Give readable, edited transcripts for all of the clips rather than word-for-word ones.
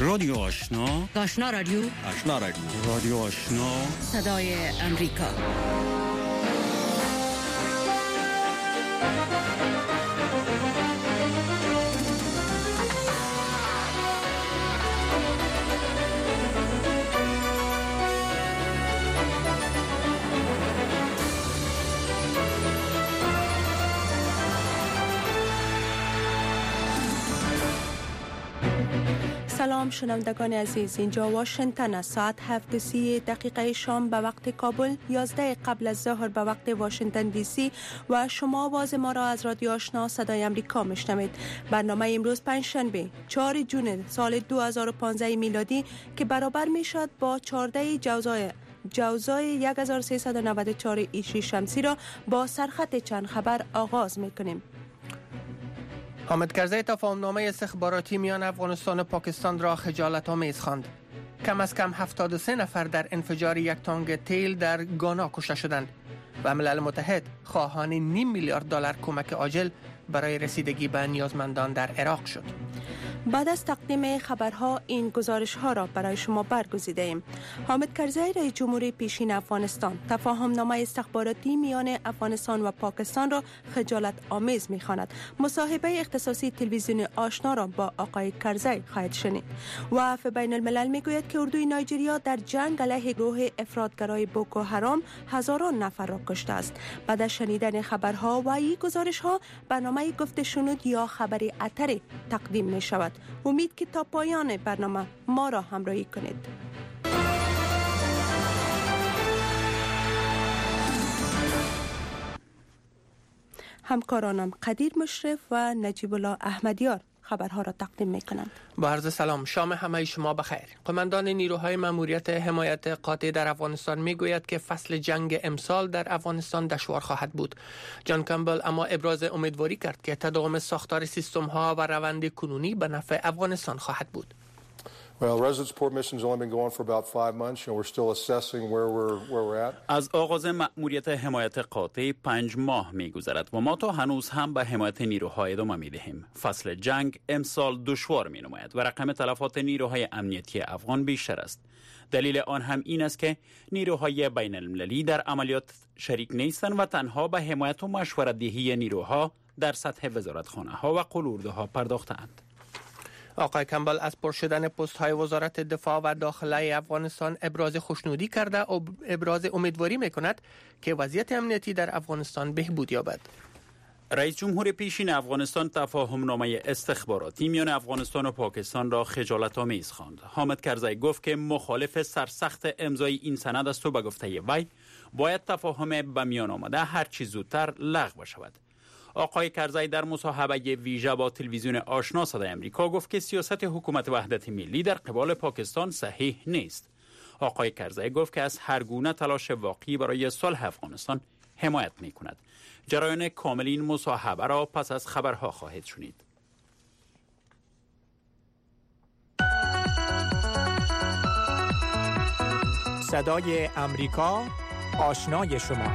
رادیو آشنا، آشنا رادیو، آشنا رادیو، رادیو آشنا، صدای امریکا. سلام شنوندگان عزیز، اینجا واشنگتن است. ساعت 7:30 شام به وقت کابل، 11 قبل از ظهر به وقت واشنگتن دی سی و شما آواز ما را از رادیو آشنا صدای امریکا میشنوید. برنامه امروز پنجشنبه 4 جون سال 2015 میلادی که برابر میشد با 14 جوزای 1394 عیسی شمسی را با سرخط چند خبر آغاز میکنیم. حامد کرزی تفاهمنامه استخباراتی میان افغانستان و پاکستان را خجالت‌آمیز خواند. کم از کم 73 نفر در انفجار یک تانک تیل در گانا کشته شدند و ملل متحد خواهان $0.5 میلیارد کمک عاجل برای رسیدگی به نیازمندان در عراق شد. بعد از تقدیم خبرها این گزارش ها را برای شما برگزیده ایم. حامد کرزی رئیس جمهوری پیشین افغانستان تفاهمنامه استخباراتی میان افغانستان و پاکستان را خجالت آمیز می‌خواند. مصاحبه اختصاصی تلویزیون آشنا را با آقای کرزی خواهید شنید. وقف بین الملل میگوید که اردوی نایجریا در جنگ علیه گروه افراطگرای بوکو حرام هزاران نفر را کشته است. بعد از شنیدن خبرها و این گزارش ها برنامه گفت شنود یا خبری اتری تقدیم می شود. امید که تا پایان برنامه ما را همراهی کنید. همکارانم قدیر مشرف و نجیب الله احمدیار خبرها را تقدیم میکنند. با عرض سلام، شام همه شما بخیر. قماندان نیروهای ماموریت حمایت قاطع در افغانستان میگوید که فصل جنگ امسال در افغانستان دشوار خواهد بود. جان کمبل اما ابراز امیدواری کرد که تداوم ساختار سیستم ها و روند کنونی به نفع افغانستان خواهد بود. Resident support mission's only been going for about 5 months. We're still assessing where we're at. از آغاز مأموریت حمایت قاطع 5 ماه می‌گذرد و ما تا هنوز هم به حمایت نیروها ادامه می‌دهیم. فصل جنگ امسال دشوار می‌نماید و رقم تلفات نیروهای امنیتی افغان بیشتر است. دلیل آن هم این است که نیروهای بین المللی در عملیات شریک نیستند و تنها به حمایت و مشورت‌دهی نیروها در سطح وزارتخانه‌ها و قلورده‌ها پرداختند. آقای کمبل از پر شدن پست های وزارت دفاع و داخله افغانستان ابراز خوشنودی کرده و ابراز امیدواری میکند که وضعیت امنیتی در افغانستان بهبود یابد. رئیس جمهور پیشین افغانستان تفاهمنامه استخباراتی میان افغانستان و پاکستان را خجالت‌آمیز خواند. حامد کرزی گفت که مخالف سرسخت امضای این سند است و به گفته وی باید تفاهم به میان آمده هر چه زودتر لغو شود. آقای کرزی در مصاحبه ویژه با تلویزیون آشنا صدای امریکا گفت که سیاست حکومت وحدت ملی در قبال پاکستان صحیح نیست. آقای کرزی گفت که از هر گونه تلاش واقعی برای صلح افغانستان حمایت می کند. جریان کامل این مصاحبه را پس از خبرها خواهید شنید. صدای امریکا، آشنای شما.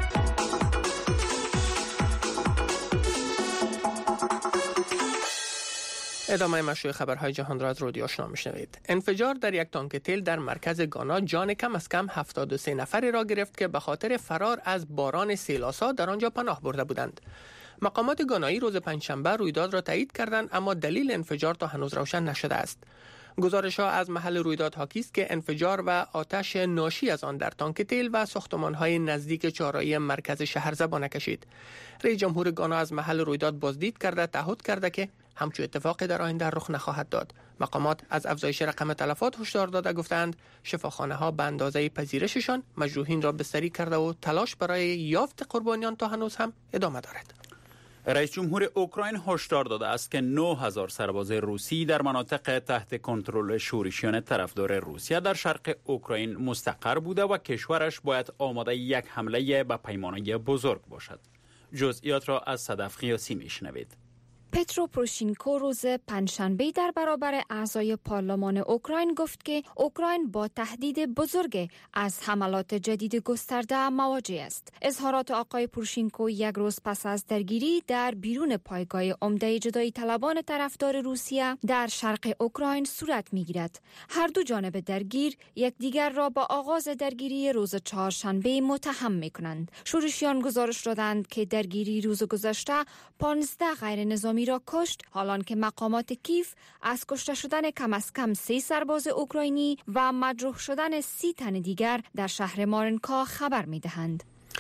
ادامه مشروع خبرهای جهان را از رادیو آشنا میشنوید. انفجار در یک تانک تیل در مرکز گانا جان کم از کم 73 نفری را گرفت که به خاطر فرار از باران سیلاسا در آنجا پناه برده بودند. مقامات گانایی روز پنجشنبه رویداد را تایید کردند اما دلیل انفجار تا هنوز روشن نشده است. گزارش‌ها از محل رویداد حاکی است که انفجار و آتش ناشی از آن در تانک تیل و ساختمان‌های نزدیک چهارراه مرکز شهر زبانه کشید. رئیس جمهور گانا از محل رویداد بازدید کرده تعهد کرده که همچون اتفاقی در آینده رخ نخواهد داد. مقامات از افزایش رقم تلفات هشدار داده گفتند شفاخانه‌ها به اندازه پذیرششان مجروحین را بستری کرده و تلاش برای یافت قربانیان تا هنوز هم ادامه دارد. رئیس جمهور اوکراین هشدار داده است که 9000 سرباز روسی در مناطق تحت کنترل شورشیان طرفدار روسیه در شرق اوکراین مستقر بوده و کشورش باید آماده یک حمله به پیمانه بزرگ باشد. جزئیات را از صدف قیاسی میشنوید. پترو پروشینکو روز پنجشنبه در برابر اعضای پارلمان اوکراین گفت که اوکراین با تهدید بزرگ از حملات جدید گسترده مواجه است. اظهارات آقای پروشینکو یک روز پس از درگیری در بیرون پایگاه عمده جدایی طلبان طرفدار روسیه در شرق اوکراین صورت می‌گیرد. هر دو جانب درگیر یکدیگر را با آغاز درگیری روز چهارشنبه متهم می‌کنند. شورشیان گزارش دادند که درگیری روز گذشته 15 غیر نظامی را کشت، حالان که مقامات کیف از کشته شدن کم از کم 3 سرباز اوکراینی و مجروح شدن 30 تن دیگر در شهر مارنکا خبر می‌دهند.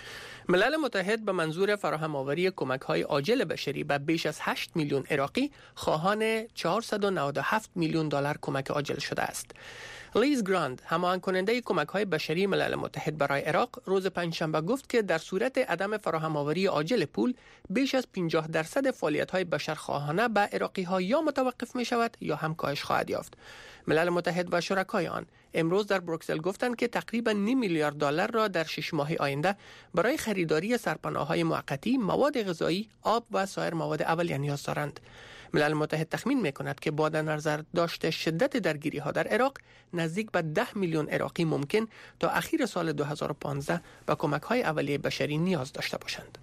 ملل متحد به منظور فراهم آوری کمک‌های عاجل بشری به بیش از 8 میلیون عراقی خواهان 497 میلیون دلار کمک عاجل شده است. لیز گراند، هماهنگ کننده کمک‌های بشری ملل متحد برای عراق، روز پنجشنبه گفت که در صورت عدم فراهم آوری عاجل پول، بیش از 50% فعالیت‌های بشرخواهانه به عراقی‌ها یا متوقف می‌شود یا هم کاهش خواهد یافت. ملل متحد و شرکای آن امروز در بروکسل گفتند که تقریباً 9 میلیارد دلار را در 6 ماه آینده برای خریداری سرپناه‌های موقتی، مواد غذایی، آب و سایر مواد اولیه نیاز دارند. ملل متحد تخمین می‌کند که با در نظر داشت شدت درگیری‌ها در عراق، نزدیک به 10 میلیون عراقی ممکن تا اخیر سال 2015 به کمک‌های اولیه بشری نیاز داشته باشند.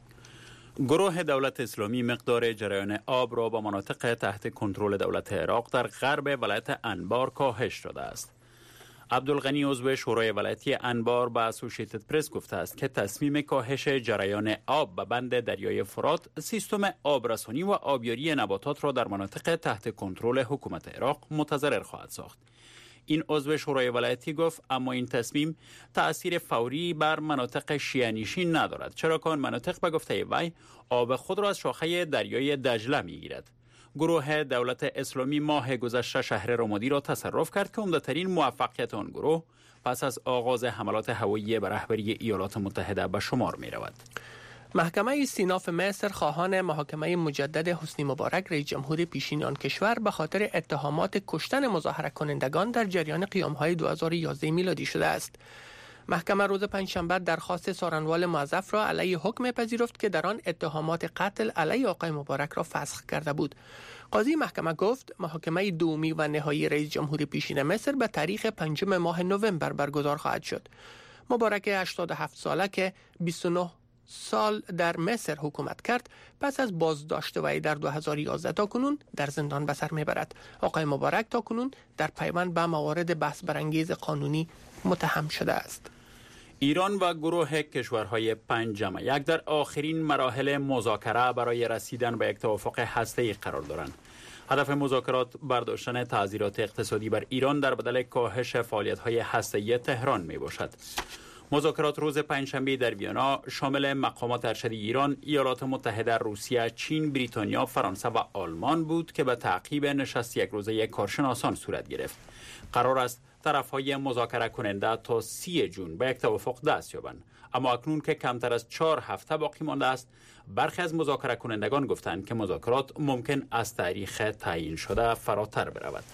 گروه دولت اسلامی مقدار جریان آب را به مناطق تحت کنترل دولت عراق در غرب ولایت انبار کاهش داده است. عبدالغنی عضو شورای ولایتی انبار به اسوشیتد پرس گفته است که تصمیم کاهش جریان آب به بند دریای فرات سیستم آبرسانی و آبیاری نباتات را در مناطق تحت کنترل حکومت عراق متضرر خواهد ساخت. این عضو شورای ولایتی گفت اما این تصمیم تأثیر فوری بر مناطق شیعه‌نشین ندارد، چرا که آن مناطق به گفته وی آب خود را از شاخه دریای دجله میگیرد. گروه دولت اسلامی ماه گذشته شهر رمادی را تصرف کرد که عمده‌ترین موفقیت آن گروه پس از آغاز حملات هوایی به رهبری ایالات متحده به شمار می رود. محکمه استیناف مصر خواهان محاکمه مجدد حسنی مبارک رئیس جمهور پیشین آن کشور به خاطر اتهامات کشتن مظاهره کنندگان در جریان قیام‌های 2011 میلادی شده است. محکمه روز پنجشنبه درخواست سارنوال موظف را علیه حکم پذیرفت که در آن اتهامات قتل علیه آقای مبارک را فسخ کرده بود. قاضی محکمه گفت محاکمه دومی و نهایی رئیس جمهور پیشین مصر به تاریخ 5 ماه نوامبر برگزار خواهد شد. مبارک 87 ساله که 29 سال در مصر حکومت کرد، پس از بازداشت وی در 2011 تا کنون در زندان به سر میبرد. آقای مبارک تا کنون در پیوند به موارد بحث برانگیز قانونی متهم شده است. ایران و گروه کشورهای 5+1 در آخرین مراحل مذاکره برای رسیدن به یک توافق هسته‌ای قرار دارند. هدف مذاکرات برداشتن تعزیرات اقتصادی بر ایران در بدل کاهش فعالیت‌های هسته‌ای تهران میباشد. مذاکرات روز پنجشنبه در وینا شامل مقامات ارشد ایران، ایالات متحده، روسیه، چین، بریتانیا، فرانسه و آلمان بود که به تعقیب نشست یک روزه کارشناسان صورت گرفت. قرار است طرف‌های مذاکره کننده تا 30 جون به یک توافق دست یابند. اما اکنون که کمتر از 4 هفته باقی مانده است، برخی از مذاکره کنندگان گفتند که مذاکرات ممکن از تاریخ تعیین شده فراتر برود.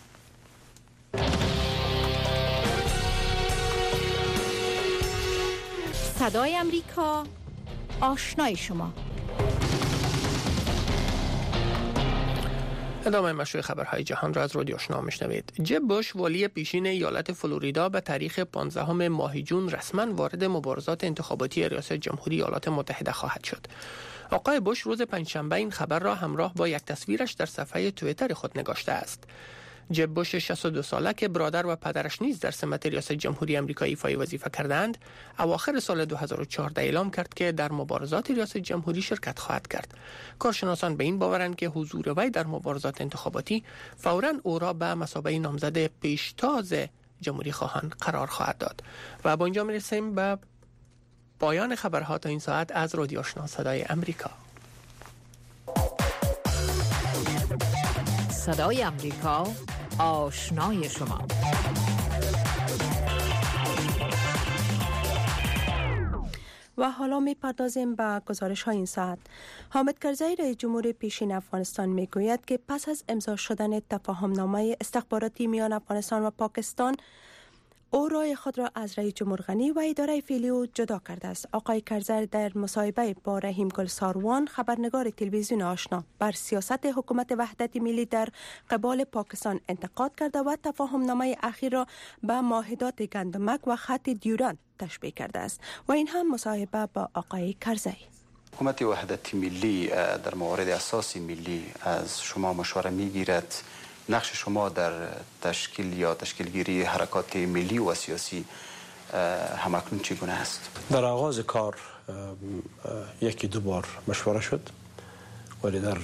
صدای امریکا، آشنای شما. ادامه مشروع خبرهای جهان را از رادیو آشنا میشنوید. جب بوش والی پیشین ایالت فلوریدا به تاریخ 15 ماه جون رسما وارد مبارزات انتخاباتی ریاست جمهوری ایالات متحده خواهد شد. آقای بوش روز پنجشنبه این خبر را همراه با یک تصویرش در صفحه توییتر خود نگاشته است. جب بوش 62 ساله که برادر و پدرش نیز در سمت ریاست جمهوری آمریکا ایفای وظیفه کردند، اواخر سال 2014 اعلام کرد که در مبارزات ریاست جمهوری شرکت خواهد کرد. کارشناسان به این باورند که حضور وی در مبارزات انتخاباتی فوراً او را به مثابه نامزد پیشتاز جمهوری خواهان قرار خواهد داد. و با اینجا میرسیم به پایان خبرها تا این ساعت از رادیو آشنا صدای امریکا. صدای امریکا، آشنای شما. و حالا می‌پردازیم به گزارش های این ساعت. حامد کرزی رئیس جمهور پیشین افغانستان میگوید که پس از امضا شدن تفاهم نامه استخباراتی میان افغانستان و پاکستان، او رای خود را از رئیس جمهور غنی و اداره فعلی او جدا کرده است. آقای کرزی در مصاحبه با رحیم گل ساروان خبرنگار تلویزیون آشنا بر سیاست حکومت وحدت ملی در قبال پاکستان انتقاد کرده و تفاهم نامه اخیر را به معاهدات گندمک و خط دیورند تشبیه کرده است و این هم مصاحبه با آقای کرزی. حکومت وحدت ملی در موارد اساسی ملی از شما مشوره میگیرد. نقش شما در تشکیل یا تشکیلگیری حرکات ملی و سیاسی همکنون چگونه است؟ در آغاز کار یکی دو بار مشوره شد، ولی در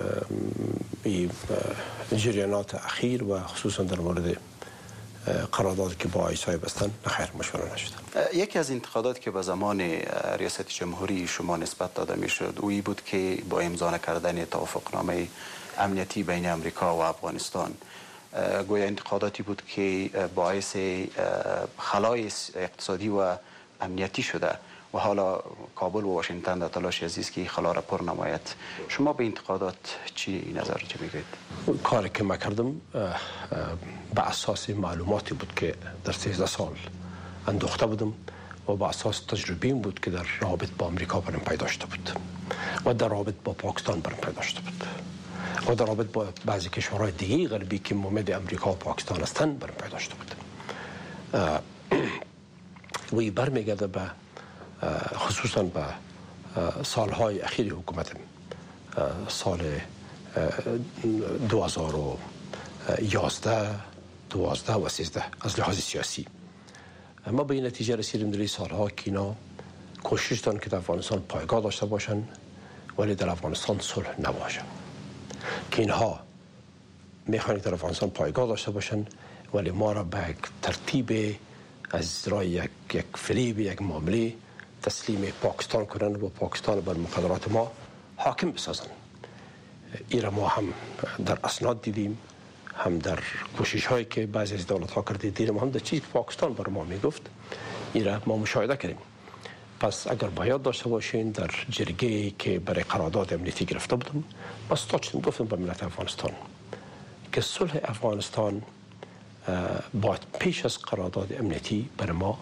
جریانات اخیر و خصوصا در مورد قراردادی که با ایسای بستن نخیر مشوره نشد. یکی از انتقادات که به زمان ریاست جمهوری شما نسبت داده میشد اویی بود که با امضا نکردن توافقنامه امنیتی بین امریکا و افغانستان گویا انتقاداتی بود که باعث خلای اقتصادی و امنیتی شده و حالا کابل و واشنگتن در تلاش عزیز که خلا را پر نماید. شما به انتقادات چی نظر میگید؟ کاری که من کردم به اساس معلوماتی بود که در 13 سال اندوخته بودم و به اساس تجربیم بود که در رابط با امریکا برم پیدا شده بود و در رابط با پاکستان برم پیدا شده بود و در رابط با بعضی کشورهای دیگه غربی که ممد امریکا و پاکستان هستند برم پیدا شده بود. و این برمیگرده به خصوصا به سالهای اخیر حکومت سال 2011 و 13 از لحاظ سیاسی ما به این نتیجه رسیدیم در این سالها که اینا کوشش دارن که در افغانستان پایگاه داشته باشن ولی در افغانستان صلح نباشه، که اینها میخوان در افغانستان پایگاه داشته باشن ولی ما را به ترتیب از رای یک فریب یک معامله تسلیم پاکستان کنن و پاکستان بر مقررات ما حاکم بسازن. این را ما هم در اسناد دیدیم، هم در کوشش هایی که بعضی از دولت ها کرده دیدیم، هم در چیزی که پاکستان بر ما میگفت این را ما مشاهده کردیم. پس اگر باید داشته باشین در جرگه که برای قرارداد امنیتی گرفته بودم بس تا گفتم به ملت افغانستان که صلح افغانستان باید پیش از قرارداد امنیتی برای ما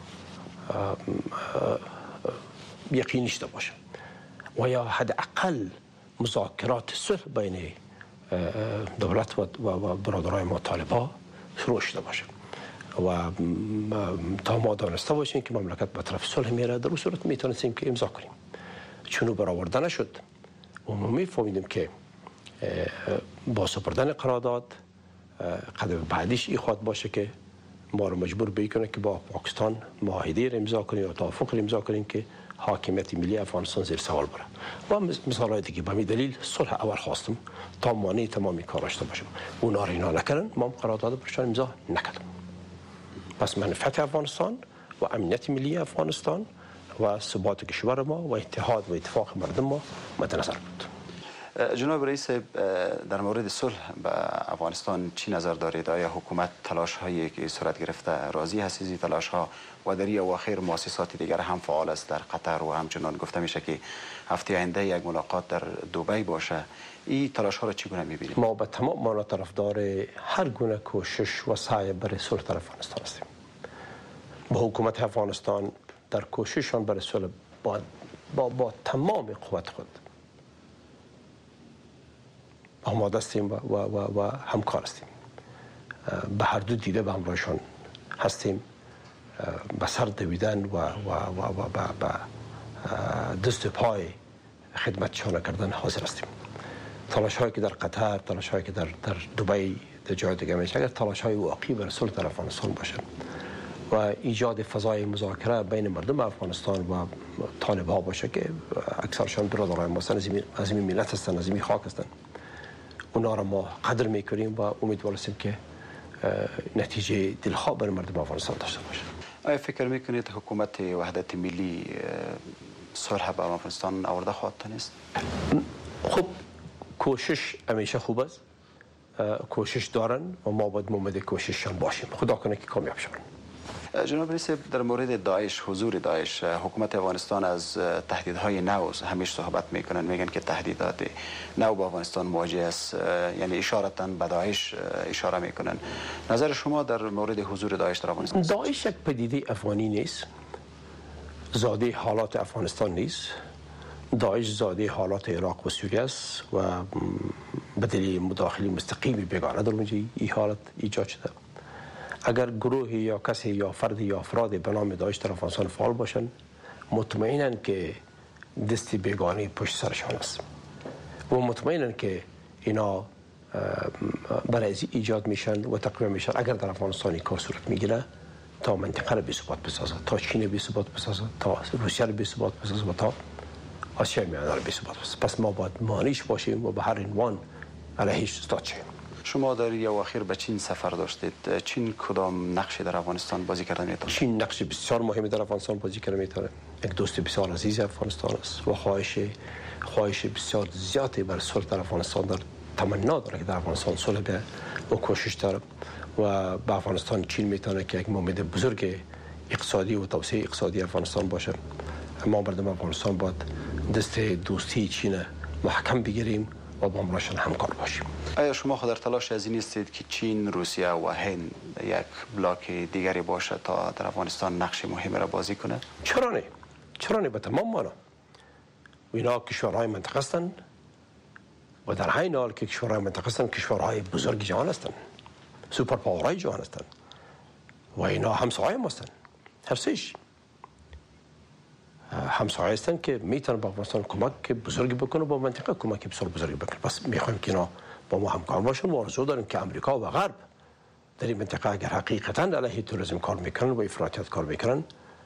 یقینی شده باشه و یا حداقل مذاکرات صلح بین دولت و برادرای ما طالبا شروع شده باشه و تا ما دانسته باشیم که مملکت به طرف صلح میره، در اون صورت میتونستیم که امضا کنیم. چون برآورده نشد و ما میفهمیدیم که با سپردن قرارداد قدم بعدیش این خواهد باشه که ما رو مجبور بکنه که با پاکستان معاهده را امضا کنیم و توافق را امضا کنیم که حاکمیت ملی افغانستان زیر سوال بره. و مثالای دیگه به همین دلیل صلح اول خواستم تا مانع تمامی کار داشته باشم. اونا را اینا نکردن، ما قرارداد برشان امضا نکردم. پس منفعت افغانستان و امنیت ملی افغانستان و ثبات کشور ما و اتحاد و اتفاق مردم ما مد نظر بود. جناب رئیس، در مورد صلح به افغانستان چی نظر دارید؟ آیا حکومت تلاش هایی که صورت گرفته راضی هستید تلاش ها و در اواخر مؤسسات دیگر هم فعال است در قطر و همچنان گفته میشه که هفته آینده یک ملاقات در دبی باشه، این تلاش ها را چگونه میبینید؟ ما به تمام معنا طرفدار هر گونه کوشش و سعی برای صلح در افغانستان هستیم. با حکومت افغانستان در کوشششان برای صلح با تمام قوت خود آماده هستیم و همکار هستیم. به هر دو دیده به همراهشان هستیم، به سر دویدن و به دست و پای خدمتشان کردن حاضر هستیم. تلاش هایی که در قطر، تلاش هایی که در دبی، در جای دیگه میشه، اگر تلاش های واقعی برای صلح در افغانستان باشه و ایجاد فضای مذاکره بین مردم افغانستان و طالب ها باشه که اکثرشان برادرای ما هستند، از این ملت هستند، از این خاک هستند، اونا را ما قدر میکنیم و امیدوار هستیم که نتیجه دلخواه برای مردم افغانستان داشته باشه. آیا فکر میکنید حکومت وحدت ملی صلح با افغانستان آورده خواهد نیست؟ خب کوشش همیشه خوب است، کوشش دارن و ما باید ممد کوشششان باشیم. خدا کنه که کامیاب شون. جناب رئیس، در مورد داعش، حضور داعش، حکومت افغانستان از تهدیدهای نو همیشه صحبت میکنن، میگن که تهدیدات نو با افغانستان مواجه است، یعنی اشارتا به داعش اشاره میکنن. نظر شما در مورد حضور داعش در افغانستان؟ داعش یک پدیده افغانی نیست، زاده حالات افغانستان نیست. داعش زاده حالات عراق و سوریه است و به دلیل مداخله مستقیم بیگانه در اونجا این حالت ایجاد شده. اگر گروه یا کسی یا فرد یا افراد به نام داعش در افغانستان فعال باشند، مطمئناً که دست بیگانه پشت سرشان است و مطمئناً که اینا برای ایجاد میشن و تقویه میشن. اگر در افغانستان کار صورت میگیره تا منطقه را بی‌ثبات بسازه، تا چین بی‌ثبات بسازه، تا روسیه را بی‌ثبات بسازه و تا آسیای میانه را بی‌ثبات بسازه. پس ما باید مانعش باشیم و به هر عنوان علیهش استاد شیم. شما در یا اخیر به چین سفر داشتید. چین کدام نقشی در افغانستان بازی کرده میتونه؟ چین نقش بسیار مهمی در افغانستان بازی کرده میتونه. یک دوست بسیار عزیز افغانستان است و خواهش بسیار زیادی بر صلح در افغانستان در تمنا داره که در افغانستان صلح به و کوشش داره و به افغانستان چین میتونه که یک مورد بزرگ اقتصادی و توسعه اقتصادی افغانستان باشه. ما مردم افغانستان باید دست دوستی چین محکم بگیریم و با همراهشان همکار باشیم. آیا شما خود در تلاش از این نیستید که چین، روسیه و هند یک بلاک دیگری باشه تا در افغانستان نقش مهمی را بازی کنه؟ چرا نه به تمام معنا. اینا کشورهای منطقه هستند و در عین حال که کشورهای منطقه هستند، کشورهای بزرگ جهان هستند، سوپر پاورهای جهان هستند و اینا همسایه ما هستند. هر سه‌اش همسایه هستند که میتونن به افغانستان کمک بزرگی بکنه، با منطقه کمک بسیار بزرگی بکنه. پس میخوایم که اینا با ما همکار باشن و آرزو داریم که امریکا و غرب در این منطقه اگر حقیقتا علیه توریسم کار میکنن و افراطیت کار میکنن،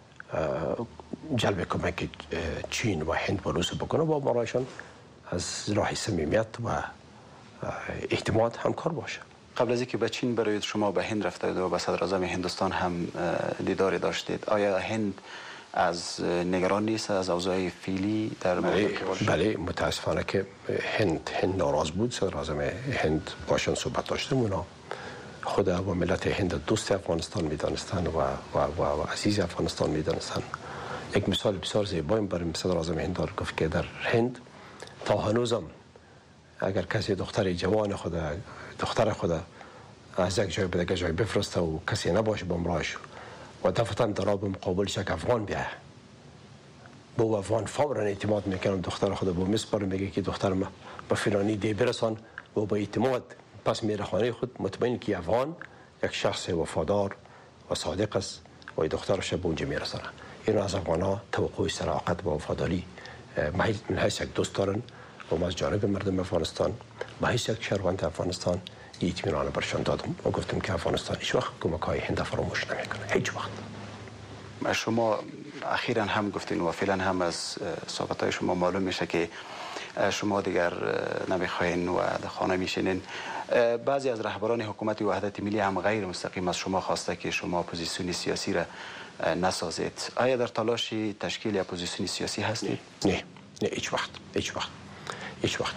جلب کمک چین و هند و روس بکنه و با رایشان از راه صمیمیت و اعتماد همکار باشه. قبل از اینکه به چین بروید، شما به هند رفتید و با صدر اعظم هندوستان هم دیداری داشتید. آیا هند از نگران نیست از اوضاع فعلی در بله، متاسفانه که هند ناراض بود. صدر اعظم هند باشن صحبت داشتیم. اونا خود و ملت هند دوست افغانستان میدانستن و عزیز افغانستان میدانستن. یک مثال بسیار زیبایی برای صدر اعظم هند گفت که در هند تا هنوزم اگر کسی دختر جوان خود از یک جای به دیگر جای بفرسته و کسی نباشه با همراهش و دفعتاً در به مقابلش یک افغان بیاه، با افغان فوراً اعتماد میکنن، دختر خود با میسپاره، میگه که دختر ما به فلانی دی برسان و با اعتماد پس میره خانه خود. مطمئن که افغان یک شخص وفادار و صادق است و دخترش به اونجا میرسونه. این از افغان‌ها توقع صداقت و وفاداری من حیث یک دوست دارن و ما از جانب مردم افغانستان به حیث یک شهروند افغانستان اطمینان برشان دادم و گفتم که افغانستان هیچ وقت کمک‌های هند فراموش نمیکنه، هیچ وقت. شما اخیراً هم گفتین و فعلا هم از صحبت‌های شما معلوم میشه که شما دیگر نمیخواین و در خانه میشینین. بعضی از رهبران حکومت وحدت ملی هم غیر مستقیم از شما خواسته که شما اپوزیسیون سیاسی را نسازید. آیا در تلاش تشکیل اپوزیسیون سیاسی هستید؟ نه هیچ وقت.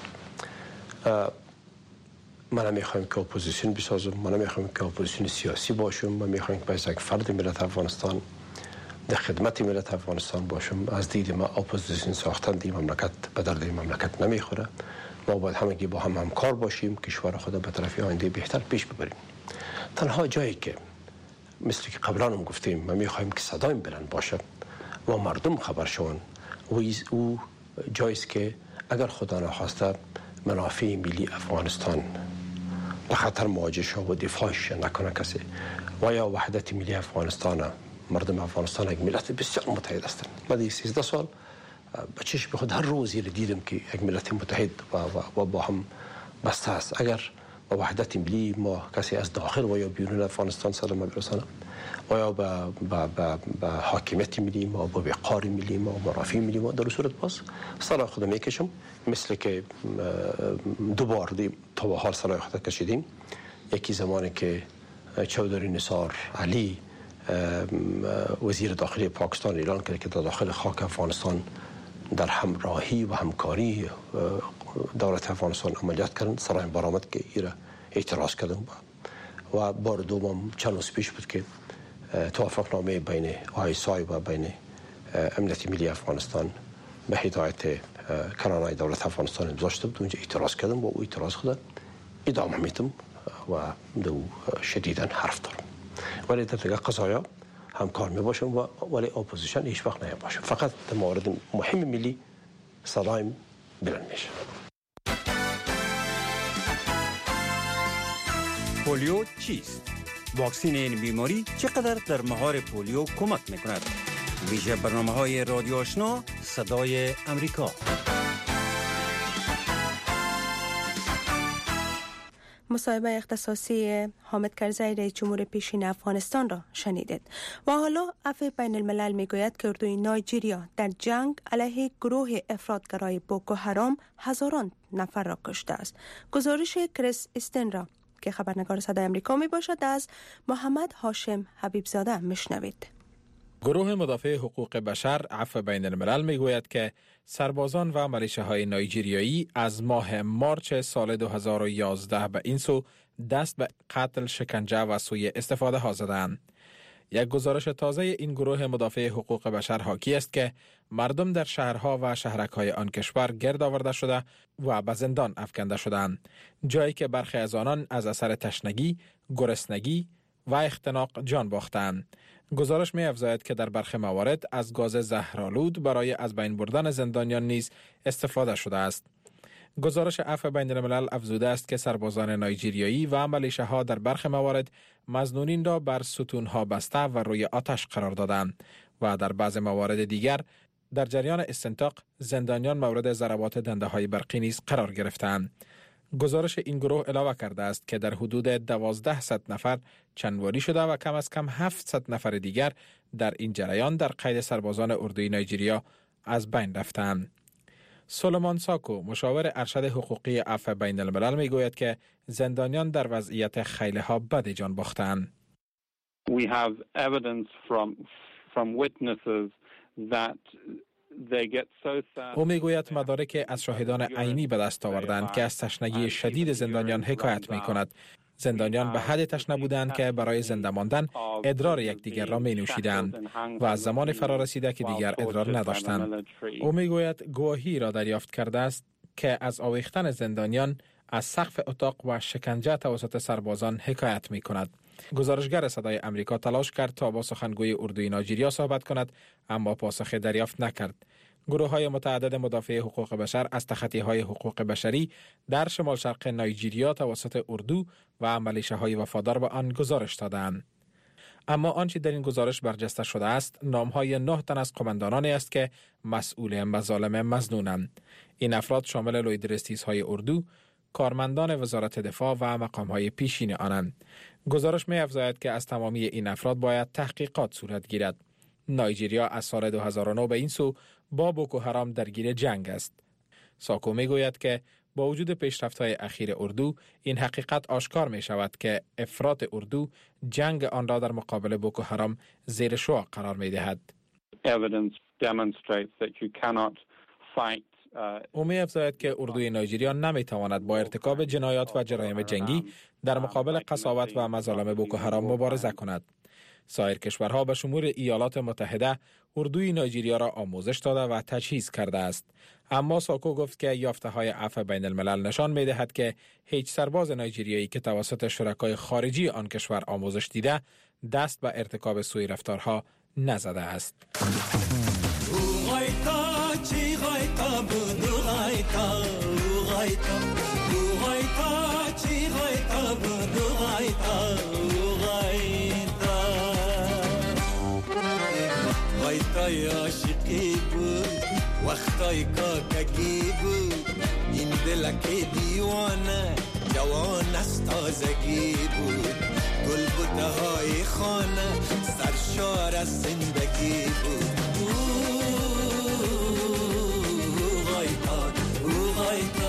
من نمیخوایم که اپوزیسیون بسازم، من نمیخوایم که اپوزیسیون سیاسی باشم. من میخوایم که از یک فرد ملت افغانستان در خدمت ملت افغانستان باشم. از دید ما اپوزیسیون ساختن دی مملکت به درد این مملکت نمیخوره. ما باید همگی با هم همکار باشیم، کشور خود به طرف آینده بهتر پیش ببریم. تنها جایی که مثل که قبلا هم گفتیم ما میخوایم که صدای بلند باشه و مردم خبر شون و او جاییست که اگر خدا نخواسته منافع ملی افغانستان به خطر مواجه شد و دفاعش نکنه کسی و یا وحدت ملی افغانستان، مردم افغانستان یک ملت بسیار متحد هستند. بعد 13 سال به چشم خود هر روزی دیدم که یک ملت متحد و با هم بسته است. اگر با وحدت ملی ما کسی از داخل و یا بیرون افغانستان سلام برسانه و یا به حاکمیت ملی ما، با وقار ملی ما، منافع ملی ما، در صورت باز صلاح خود میکشم. مثل که دوبار تا به حال صلاح خود کشیدیم. یکی زمانی که چودری نثار علی وزیر داخلی پاکستان اعلان کرد که در داخل خاک افغانستان در همراهی و همکاری دولت افغانستان عملیات کردن، سرایم برآمد که ایره اعتراض کردن و بار دوم چند روز پیش بود که توافقنامه بین آیسای و بین امنیت ملی افغانستان به هدایت کرانه دولت افغانستان امضا شده بود. اونجا اعتراض کردم و او اعتراض خود ادامه میدم و دو شدیداً حرف دارم، ولی در دیگه قضایا همکار می باشم و ولی اپوزیشن هیچ وقت نمی باشم. فقط در مورد مهم ملی صدایم بلند میشه. پولیو چیست؟ واکسین این بیماری چقدر در مهار پولیو کمک میکند؟ ویژه برنامه‌های رادیو آشنا صدای امریکا. مصاحبه اختصاصی حامد کرزی رئیس جمهور پیشین افغانستان را شنیدید. و حالا عفو بین الملل میگوید که اردوی نایجیریا در جنگ علیه گروه افراطگرای بوکو حرام هزاران نفر را کشته است. گزارش کریس استن را که خبرنگار صدای امریکا می باشد از محمد هاشم حبیبزاده میشنوید. گروه مدافع حقوق بشر عفو بین الملل میگوید که سربازان و ملیشه‌های نایجیریایی از ماه مارچ سال 2011 به این سو دست به قتل، شکنجه و سوء استفاده ها زدند. یک گزارش تازه این گروه مدافع حقوق بشر حاکی است که مردم در شهرها و شهرک‌های آن کشور گرد آورده شده و به زندان افکنده شدند، جایی که برخی از آنان از اثر تشنگی، گرسنگی و اختناق جان باختند. گزارش می افزاید که در برخی موارد از گاز زهرآلود برای از بین بردن زندانیان نیز استفاده شده است. گزارش عفو بین الملل افزوده است که سربازان نایجیریایی و ملیشه‌ها در برخی موارد مظنونین را بر ستونها بسته و روی آتش قرار دادند و در بعض موارد دیگر در جریان استنطاق زندانیان مورد ضربات دنده‌های برقی نیز قرار گرفتند. گزارش این گروه علاوه کرده است که در حدود 1200 نفر چندواری شده و کم از کم 700 نفر دیگر در این جریان در قید سربازان اردوی نایجیریا از بین رفتند. سولومان ساکو، مشاور ارشد حقوقی عفو بین الملل میگوید که زندانیان در وضعیت خیلی ها بد جان باختند. We have evidence from witnesses that او میگوید مدارک از شاهدان عینی به دست آوردند که از تشنگی شدید زندانیان حکایت می کند. زندانیان به حد تشنه بودند که برای زنده ماندن ادرار یکدیگر را می نوشیدند و از زمان فرا رسیده که دیگر ادرار نداشتند. او میگوید گواهی را دریافت کرده است که از آویختن زندانیان از سقف اتاق و شکنجه توسط سربازان حکایت می کند. گزارشگر صدای امریکا تلاش کرد تا با سخنگوی اردوی نایجیریا صحبت کند، اما پاسخی دریافت نکرد. گروه‌های متعدد مدافع حقوق بشر از تخطی‌های حقوق بشری در شمال شرق نایجیریا توسط اردو و ملیشه‌های وفادار به آن گزارش دادند. اما آنچه در این گزارش برجسته شده است، نام‌های 9 تن از قماندانانی است که مسئول مظالم مظنونند. این افراد شامل لویدرستیس‌های اردو، کارمندان وزارت دفاع و مقام‌های پیشین آنند. گزارش می‌افزاید که از تمامی این افراد باید تحقیقات صورت گیرد. نایجیریا از سال 2009 به این سو با بوکو حرام درگیر جنگ است. ساکو میگوید که با وجود پیشرفت‌های اخیر اردو، این حقیقت آشکار می شود که افراط اردو جنگ آن را در مقابل بوکو حرام زیر شعاع قرار می دهد. او می افزاید که اردوی نایجیریا نمی تواند با ارتکاب جنایات و جرایم جنگی در مقابل قساوت و مظالم بوکو حرام مبارزه کند. سایر کشورها به شمول ایالات متحده اردوی نایجیریا را آموزش داده و تجهیز کرده است. اما ساکو گفت که یافته‌های عفو بین الملل نشان می‌دهد که هیچ سرباز نایجیریایی که توسط شرکای خارجی آن کشور آموزش دیده دست به ارتکاب سوء رفتارها نزده است. وقتای عاشقی بود، وقتای کاکگی بود، این دلک دیوانه جوان از تازگی بود، گل بوته‌های خانه سرشار از زندگی بود. غایتا غایتا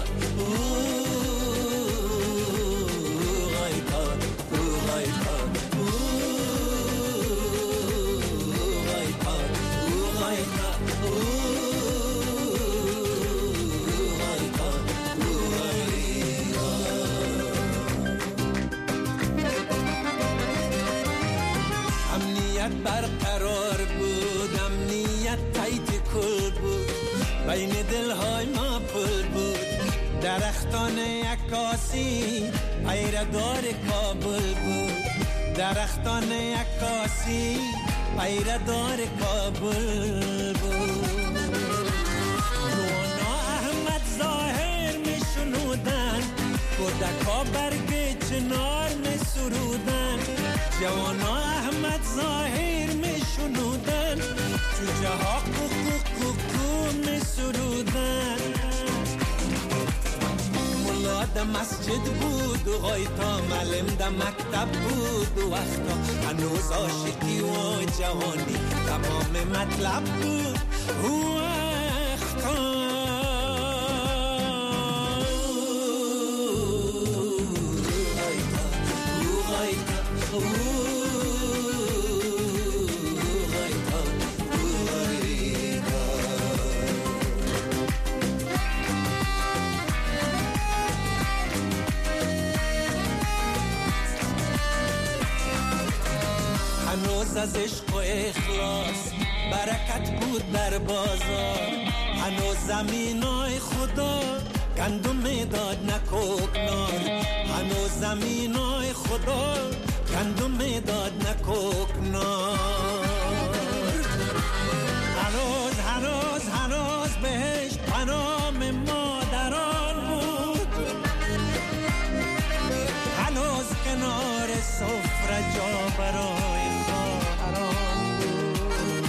امنیت برقرار بود، امنیت تایت کل بود، بین دلهای ما پل بود. درختان عکاسی پیردار کابل بود، درختان عکاسی پیردار کابل بود. نوانا احمد ظاهر می شنودن، کودکا برگ چنار می سرودن. جوانا احمد ظاهر می شنودن، جوجه ها کوکو می سرودن. ملا ده مسجد بود و غایتا، معلم ده مکتب بود و وقتا. هنوز عاشقی و جوانی تمام مطلب بود و وقتا. هنوز از عشق و اخلاص برکت بود در بازار. هنوز زمینای خدا گندم میداد نه کوکنار. هنوز زمینای خدا گندم میداد نه کوکنار. هنوز بهشت پنام مادران بود. هنوز کنار سفره جا برای خواهران بود.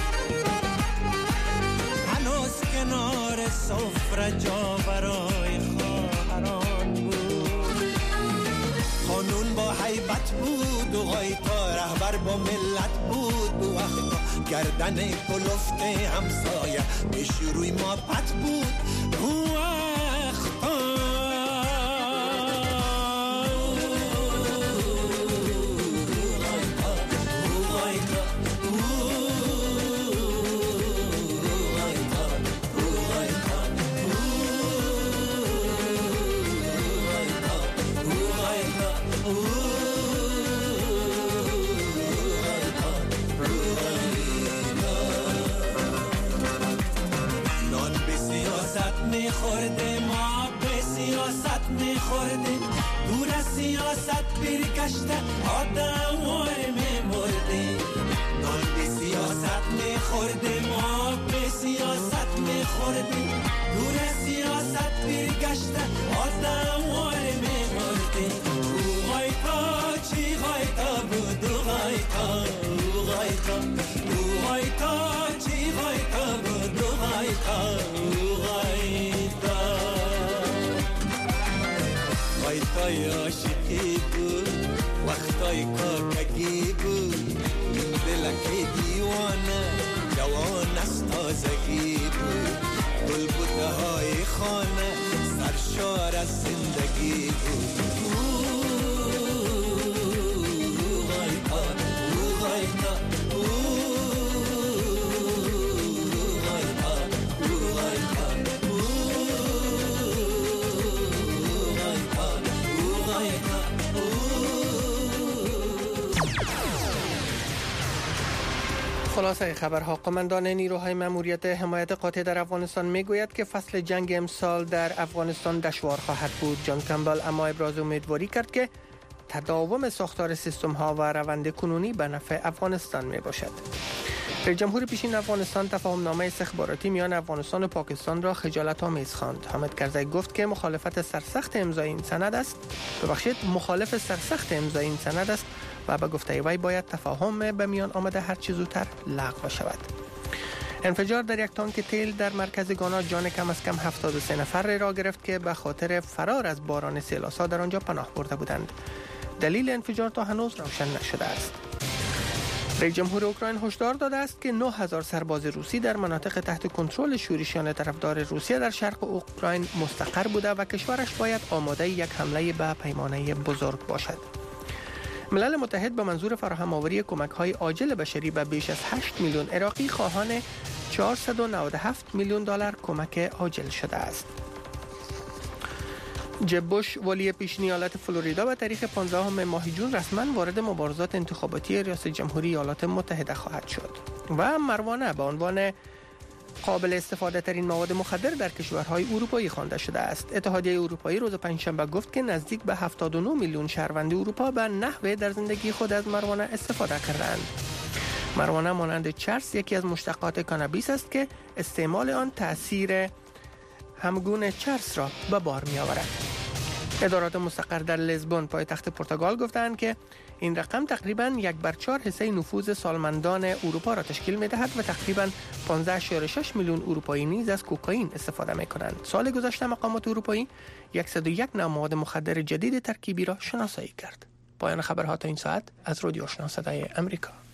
هنوز کنار سفره جا برای خواهران بود. قانون با هیبت بود و غایتا، رهبر با ملت بود و وقتا. گردن کلفت همسایه پیش روی ما پت بود و وقتا. میخورده ما به سیاست میخورده، دور از سیاست برگشته آدم واره میمرده. نان به سیاست میخورده ما به سیاست میخورده، دور از سیاست برگشته آدم واره میمرده. او غایتا چی غایتا بود او غایتا، او غایتا، او غایتا چی غایتا بود او غایتا، او غایتا. غایتای عاشقی بود، وقتای کاکگی بود. این دلک دیوانه جوان از تازگی بود. گلبوته های خانه سرشار از زندگی بود. خلاصه خبرها. قماندان نیروهای ماموریت حمایت قاطع در افغانستان میگوید که فصل جنگ امسال در افغانستان دشوار خواهد بود. جان کمبل اما ابراز امیدواری کرد که تداوم ساختار سیستم ها و روند کنونی به نفع افغانستان می باشد. رئیس جمهور پیشین افغانستان تفاهم نامه استخباراتی میان افغانستان و پاکستان را خجالت آمیز خواند. حامد کرزی گفت که مخالف سرسخت امضای این سند است و به گفته وی باید تفاهم به میان آمده هر چه زودتر لغو شود. انفجار در یک تانک تیل در مرکز گانا جان کم از کم 73 نفر را گرفت که به خاطر فرار از باران سیلاسا در آنجا پناه برده بودند. دلیل انفجار تا هنوز روشن نشده است. رئیس جمهور اوکراین هشدار داده است که 9000 سرباز روسی در مناطق تحت کنترل شورشیان طرفدار روسیه در شرق اوکراین مستقر بوده و کشورش باید آماده یک حمله به پیمانه بزرگ باشد. ملل متحد به منظور فراهم آوری کمک‌های عاجل بشری به بیش از 8 میلیون عراقی خواهان 497 میلیون دلار کمک عاجل شده است. جب بوش ولی پیشین ایالت فلوریدا به تاریخ 15 ماه جون رسما وارد مبارزات انتخاباتی ریاست جمهوری ایالات متحده خواهد شد و مروانه به عنوان قابل استفاده ترین مواد مخدر در کشورهای اروپایی خوانده شده است. اتحادیه اروپایی روز پنجشنبه گفت که نزدیک به 79 میلیون شهروند اروپا به نحوی در زندگی خود از مروانه استفاده کردند. مروانه مانند چرس یکی از مشتقات کانابیس است که استعمال آن تأثیر همگون چرس را به بار می آورد. ادارات مستقر در لیزبون پایتخت پرتغال گفتند که این رقم تقریباً 1/4 حصه نفوذ سالمندان اروپا را تشکیل می دهد و تقریباً 15.6 میلیون اروپایی نیز از کوکائین استفاده می کنند. سال گذشته مقامات اروپایی 101 نوع مواد مخدر جدید ترکیبی را شناسایی کرد. پایان خبرها تا این ساعت از رادیو آشنا صدای امریکا.